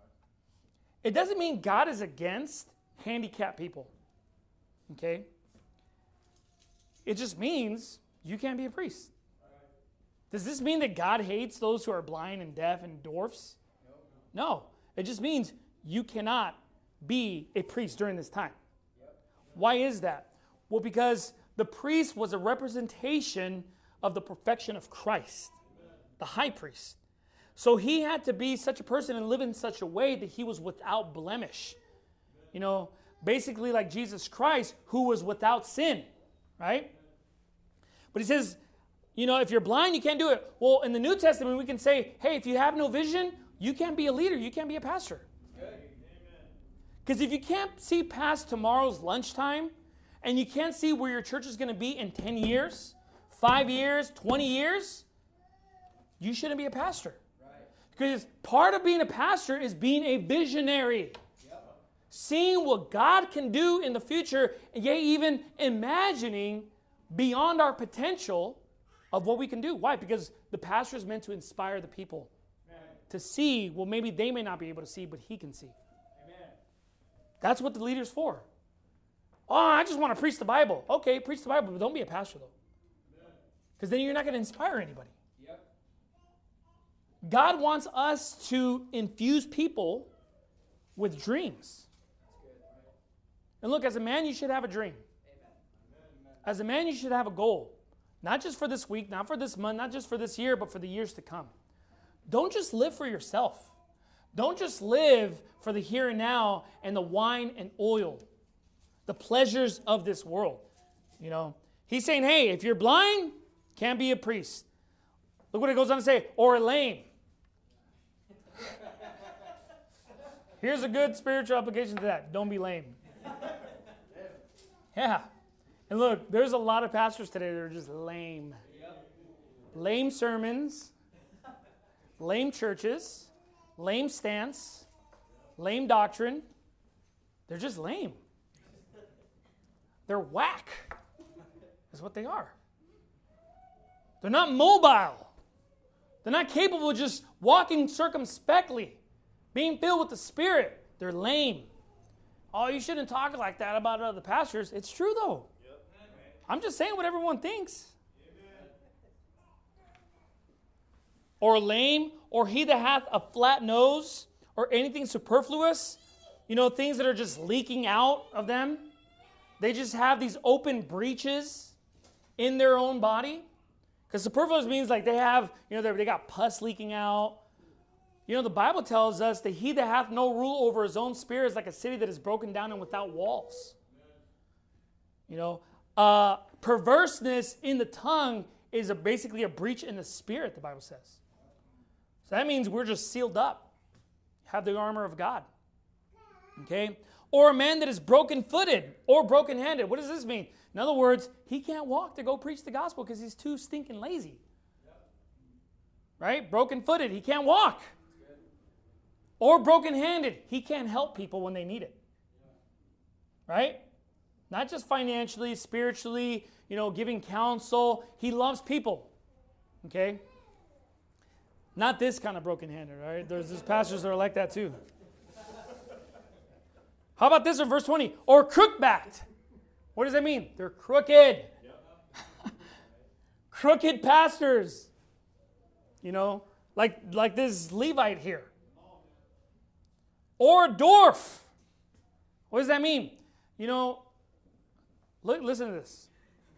It doesn't mean God is against handicapped people. Okay? It just means you can't be a priest. Does this mean that God hates those who are blind and deaf and dwarfs? No. It just means you cannot be a priest during this time. Why is that? Well, because the priest was a representation of the perfection of Christ, the high priest. So he had to be such a person and live in such a way that he was without blemish. You know, basically like Jesus Christ, who was without sin, right? But he says, you know, if you're blind, you can't do it. Well, in the New Testament, we can say, hey, if you have no vision, you can't be a leader. You can't be a pastor. Because if you can't see past tomorrow's lunchtime, and you can't see where your church is going to be in ten years, five years, twenty years, you shouldn't be a pastor. Right. Because part of being a pastor is being a visionary. Yep. Seeing what God can do in the future, and yet even imagining beyond our potential of what we can do. Why? Because the pastor is meant to inspire the people Amen. To see, well, maybe they may not be able to see, but he can see. Amen. That's what the leader's for. Oh, I just want to preach the Bible. Okay, preach the Bible, but don't be a pastor, though. Because then you're not going to inspire anybody. Yep. God wants us to infuse people with dreams. And look, as a man, you should have a dream. Amen. As a man, you should have a goal. Not just for this week, not for this month, not just for this year, but for the years to come. Don't just live for yourself. Don't just live for the here and now and the wine and oil, the pleasures of this world. You know, he's saying, hey, if you're blind, can't be a priest. Look what it goes on to say, or lame. Here's a good spiritual application to that. Don't be lame. Yeah. And look, there's a lot of pastors today that are just lame. Lame sermons, lame churches, lame stance, lame doctrine. They're just lame. They're whack, is what they are. They're not mobile. They're not capable of just walking circumspectly, being filled with the Spirit. They're lame. Oh, you shouldn't talk like that about other pastors. It's true, though. Yep. I'm just saying what everyone thinks. Amen. Or lame, or he that hath a flat nose, or anything superfluous, you know, things that are just leaking out of them. They just have these open breaches in their own body. Because superfluous means like they have, you know, they got pus leaking out. You know, the Bible tells us that he that hath no rule over his own spirit is like a city that is broken down and without walls. You know, uh, perverseness in the tongue is a, basically a breach in the spirit, the Bible says. So that means we're just sealed up. Have the armor of God. Okay? Or a man that is broken-footed or broken-handed. What does this mean? In other words, he can't walk to go preach the gospel because he's too stinking lazy. Right? Broken-footed. He can't walk. or broken-handed. He can't help people when they need it. Right? Not just financially, spiritually, you know, giving counsel. He loves people. Okay? Not this kind of broken-handed, right? There's, there's pastors that are like that too. How about this in verse twenty? Or crook-backed. What does that mean? They're crooked. Crooked pastors. You know, like, like this Levite here. Or a dwarf. What does that mean? You know, look, listen to this.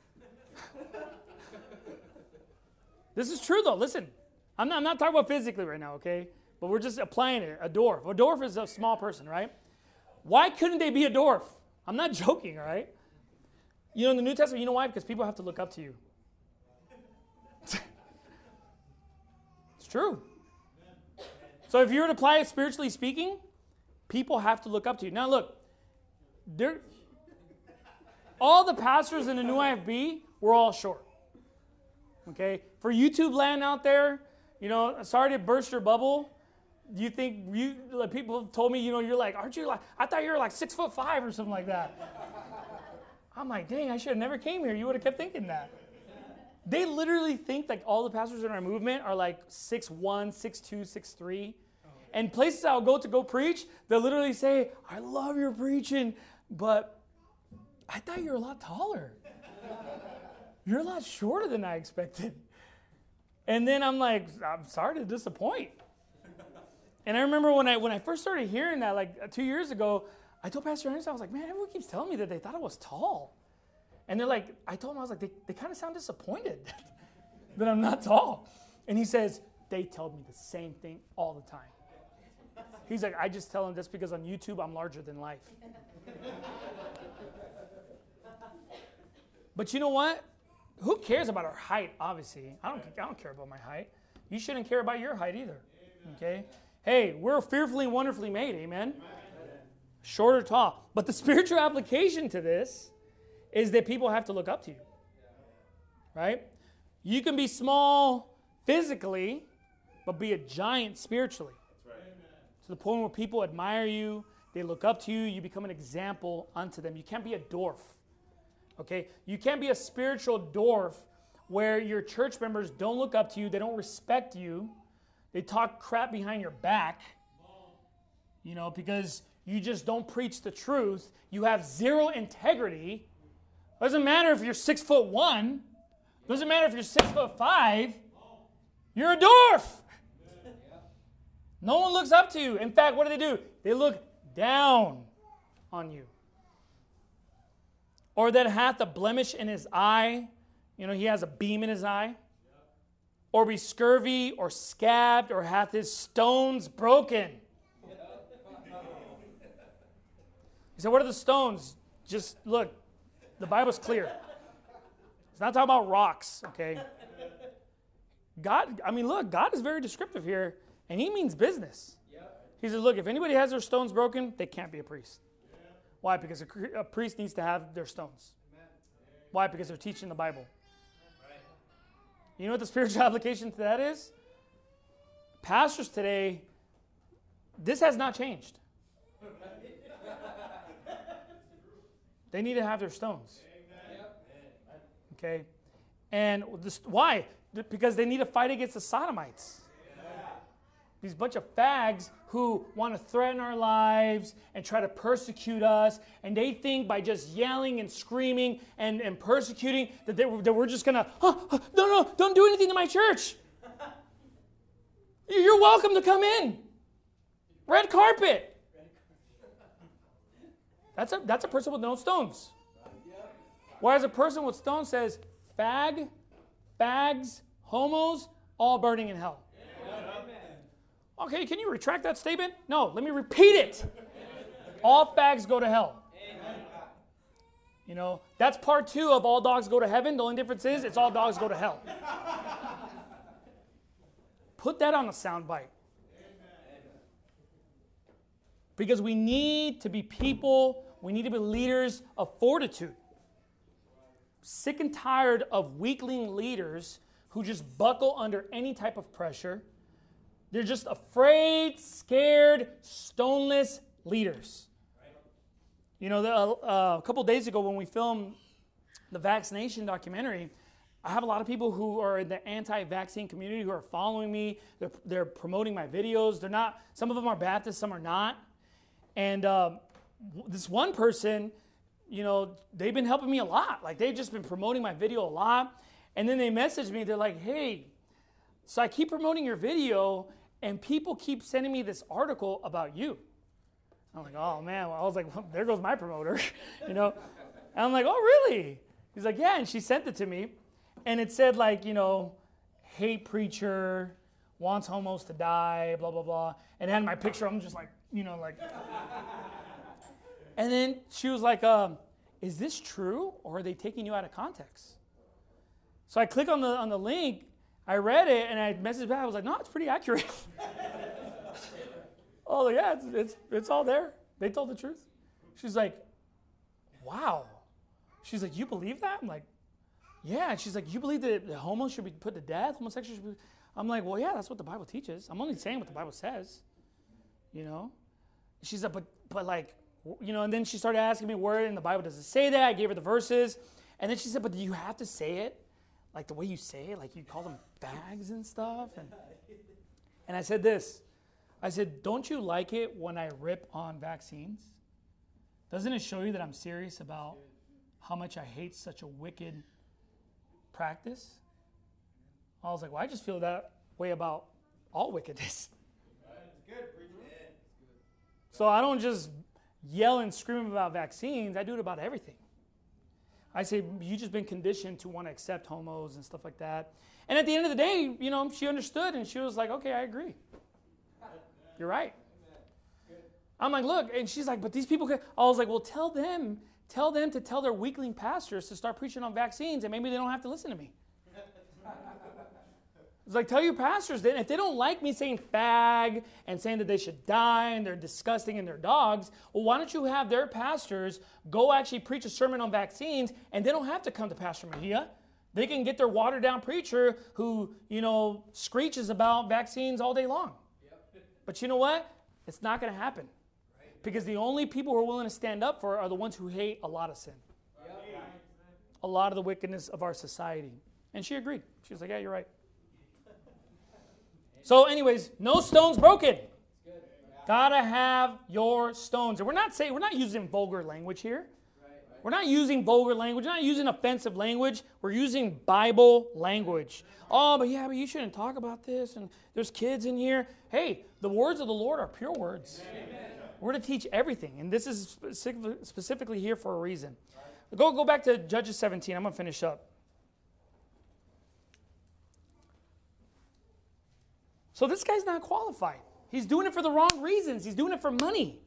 This is true though. Listen, I'm not, I'm not talking about physically right now, okay? But we're just applying it. A dwarf. A dwarf is a small person, right? Why couldn't they be a dwarf? I'm not joking, all right? You know, in the New Testament, you know why? Because people have to look up to you. It's true. So if you were to apply it spiritually speaking, people have to look up to you. Now look, there, all the pastors in the new I F B were all short. Okay? For YouTube land out there, you know, sorry to burst your bubble. You think, you like, people have told me, you know, you're like, aren't you like, I thought you were like six foot five or something like that. I'm like, dang, I should have never came here. You would have kept thinking that. They literally think like all the pastors in our movement are like six one, six two, six three. And places I'll go to go preach, they'll literally say, I love your preaching, but I thought you were a lot taller. You're a lot shorter than I expected. And then I'm like, I'm sorry to disappoint. And I remember when I when I first started hearing that, like two years ago, I told Pastor Anderson, I was like, man, everyone keeps telling me that they thought I was tall. And they're like, I told them, I was like, they, they kind of sound disappointed that I'm not tall. And he says, they tell me the same thing all the time. He's like, I just tell them that's because on YouTube I'm larger than life. But you know what? Who cares about our height, obviously? I don't, I don't care about my height. You shouldn't care about your height either. Okay? Hey, we're fearfully and wonderfully made, amen? Short or tall. But the spiritual application to this is that people have to look up to you. Right? You can be small physically, but be a giant spiritually. To the point where people admire you, they look up to you, you become an example unto them. You can't be a dwarf. Okay? You can't be a spiritual dwarf where your church members don't look up to you, they don't respect you, they talk crap behind your back, you know, because you just don't preach the truth. You have zero integrity. Doesn't matter if you're six foot one. Doesn't matter if you're six foot five. You're a dwarf. No one looks up to you. In fact, what do they do? They look down on you. Or that hath a blemish in his eye. You know, he has a beam in his eye. Or be scurvy or scabbed or hath his stones broken. He said, what are the stones? Just look, the Bible's clear. It's not talking about rocks, okay? God, I mean, look, God is very descriptive here, and he means business. He says, look, if anybody has their stones broken, they can't be a priest. Why? Because a, a priest needs to have their stones. Why? Because they're teaching the Bible. You know what the spiritual application to that is? Pastors today, this has not changed. They need to have their stones. Okay? And this, why? Because they need to fight against the sodomites. These bunch of fags who want to threaten our lives and try to persecute us. And they think by just yelling and screaming and, and persecuting that, they, that we're just going to, oh, oh, no, no, don't do anything to my church. You're welcome to come in. Red carpet. That's a, that's a person with no stones. Whereas a person with stones says, fag, fags, homos, all burning in hell. Okay, can you retract that statement? No, let me repeat it. All fags go to hell. You know, that's part two of all dogs go to heaven. The only difference is it's all dogs go to hell. Put that on a soundbite. Because we need to be people, we need to be leaders of fortitude. Sick and tired of weakling leaders who just buckle under any type of pressure. They're just afraid, scared, stoneless leaders. You know, the, uh, a couple days ago when we filmed the vaccination documentary, I have a lot of people who are in the anti-vaccine community who are following me. They're, they're promoting my videos. They're not. Some of them are Baptists, some are not. And uh, this one person, you know, they've been helping me a lot. Like, they've just been promoting my video a lot. And then they message me. They're like, hey, so I keep promoting your video, and people keep sending me this article about you. I'm like, oh, man. Well, I was like, well, there goes my promoter, you know. And I'm like, oh, really? He's like, yeah. And she sent it to me. And it said, like, you know, hate preacher, wants homos to die, blah, blah, blah. And it had my picture. I'm just like, you know, like. And then she was like, um, is this true, or are they taking you out of context? So I click on the on the link. I read it, and I messaged back. I was like, no, it's pretty accurate. Oh, yeah, it's, it's, it's all there. They told the truth. She's like, wow. She's like, you believe that? I'm like, yeah. And she's like, you believe that homos should be put to death? Homosexuals should be... I'm like, well, yeah, that's what the Bible teaches. I'm only saying what the Bible says, you know? She's like, but, but like, you know, and then she started asking me where in the Bible does it say that. I gave her the verses. And then she said, but do you have to say it like the way you say it? Like you call them fags and stuff? And, and I said this. I said, don't you like it when I rip on vaccines? Doesn't it show you that I'm serious about how much I hate such a wicked practice? I was like, well, I just feel that way about all wickedness. So I don't just yell and scream about vaccines. I do it about everything. I say, you've just been conditioned to want to accept homos and stuff like that. And at the end of the day, you know, she understood, and she was like, okay, I agree. You're right. I'm like, look, and she's like, but these people could. I was like, well, tell them, tell them to tell their weakling pastors to start preaching on vaccines, and maybe they don't have to listen to me. It's like, tell your pastors that if they don't like me saying fag and saying that they should die and they're disgusting and they're dogs, well, why don't you have their pastors go actually preach a sermon on vaccines, and they don't have to come to Pastor Mejia. They can get their watered-down preacher who, you know, screeches about vaccines all day long. Yep. But you know what? It's not going to happen. Right. Because the only people who are willing to stand up for it are the ones who hate a lot of sin. Yep. A lot of the wickedness of our society. And she agreed. She was like, yeah, you're right. So anyways, no stones broken. Gotta have your stones. And we're not saying, we're not using vulgar language here. We're not using vulgar language. We're not using offensive language. We're using Bible language. Oh, but yeah, but you shouldn't talk about this. And there's kids in here. Hey, the words of the Lord are pure words. Amen. We're to teach everything. And this is specific, specifically here for a reason. Go, go back to Judges seventeen. I'm going to finish up. So this guy's not qualified. He's doing it for the wrong reasons. He's doing it for money.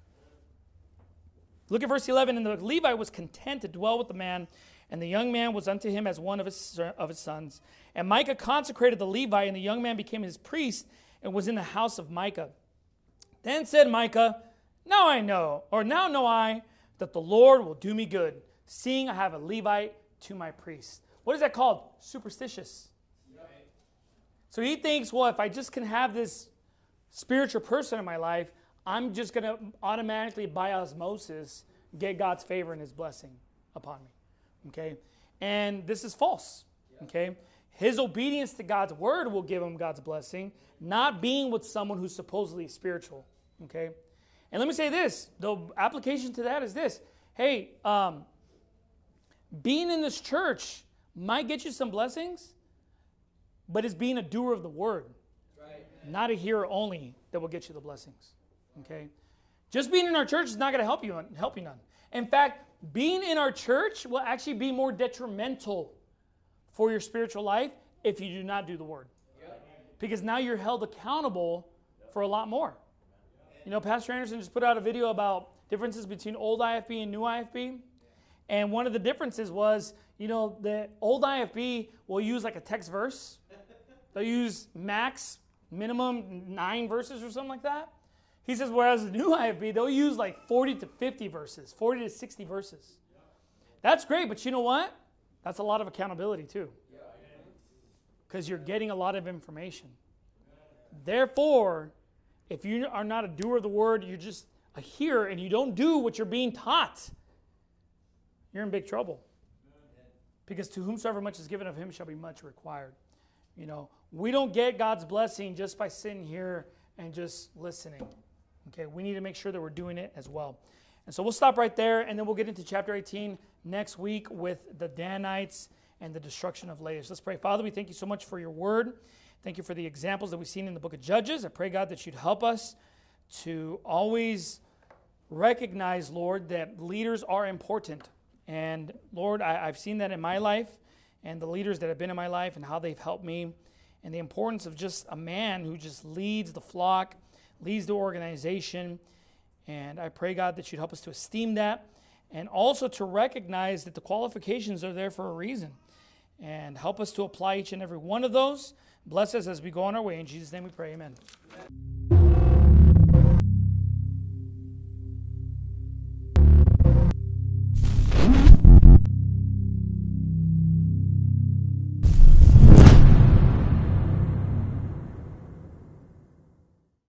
Look at verse eleven. And the Levite was content to dwell with the man, and the young man was unto him as one of his, of his sons. And Micah consecrated the Levite, and the young man became his priest and was in the house of Micah. Then said Micah, now I know, or now know I, that the Lord will do me good, seeing I have a Levite to my priest. What is that called? Superstitious. So he thinks, well, if I just can have this spiritual person in my life, I'm just going to automatically, by osmosis, get God's favor and his blessing upon me. Okay? And this is false. Okay? His obedience to God's word will give him God's blessing, not being with someone who's supposedly spiritual. Okay? And let me say this. The application to that is this. Hey, um, being in this church might get you some blessings, but it's being a doer of the word, right, not a hearer only, that will get you the blessings. Okay? Just being in our church is not going to help you, help you none. In fact, being in our church will actually be more detrimental for your spiritual life if you do not do the word. Yep. Because now you're held accountable for a lot more. You know, Pastor Anderson just put out a video about differences between old I F B and new I F B. And one of the differences was, you know, the old I F B will use like a text verse. They'll use max, minimum nine verses or something like that. He says, whereas the new I F B, they'll use like forty to fifty verses, forty to sixty verses. That's great, but you know what? That's a lot of accountability too. Because you're getting a lot of information. Therefore, if you are not a doer of the word, you're just a hearer and you don't do what you're being taught, you're in big trouble. Because to whomsoever much is given of him shall be much required. You know, we don't get God's blessing just by sitting here and just listening. Okay, we need to make sure that we're doing it as well. And so we'll stop right there, and then we'll get into chapter eighteen next week with the Danites and the destruction of Laish. Let's pray. Father, we thank you so much for your word. Thank you for the examples that we've seen in the book of Judges. I pray, God, that you'd help us to always recognize, Lord, that leaders are important. And Lord, I, I've seen that in my life and the leaders that have been in my life and how they've helped me, and the importance of just a man who just leads the flock, leads the organization. And I pray, God, that you'd help us to esteem that and also to recognize that the qualifications are there for a reason, and help us to apply each and every one of those. Bless us as we go on our way. In Jesus' name we pray, amen. Amen.